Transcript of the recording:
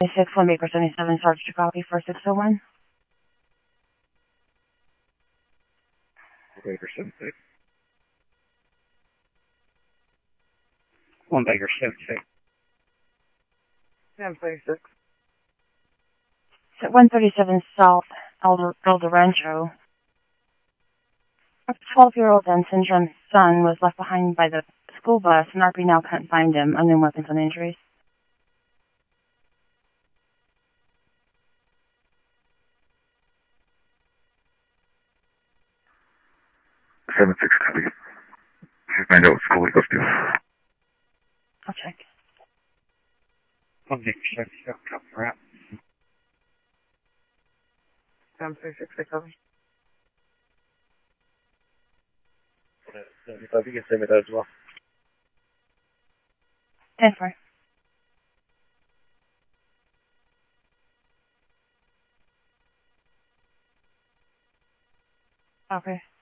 6, 1 Baker 77, Sarge to copy for 601. Baker 76. 1 Baker 76. 1036. At 137 South Elder Rancho. A 12-year-old Down syndrome son was left behind by the school bus, and RP now can't find him. Unknown weapons and injuries. 7-6 copy. Should find out what school he goes to. I'll check. 1 Baker 77, copy for out. 1036, I copy. 75, you can send me that as well. 10-4. Okay.